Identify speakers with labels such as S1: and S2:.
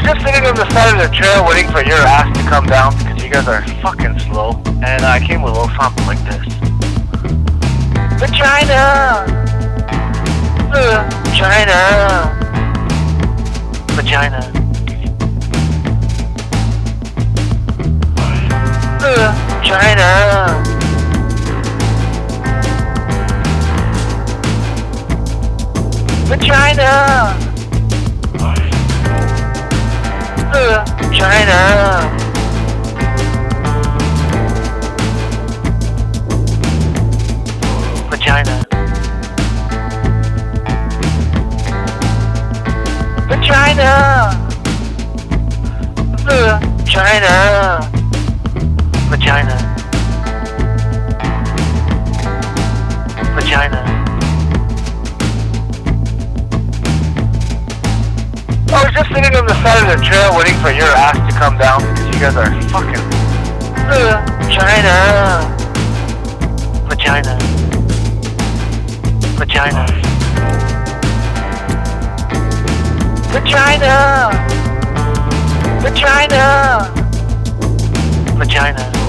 S1: was just sitting on the side of the trail waiting for your ass to come down because you guys are fucking slow. And I came with a little something like this. Vagina! Vagina! Vagina! Vagina! Vagina! Vagina! Vagina! Vagina! Vagina! Vagina! Vagina! I was just sitting on the side of the trail waiting for your ass to come down because you guys are fucking Vagina! Vagina! Vagina! Vagina! Vagina! Vagina!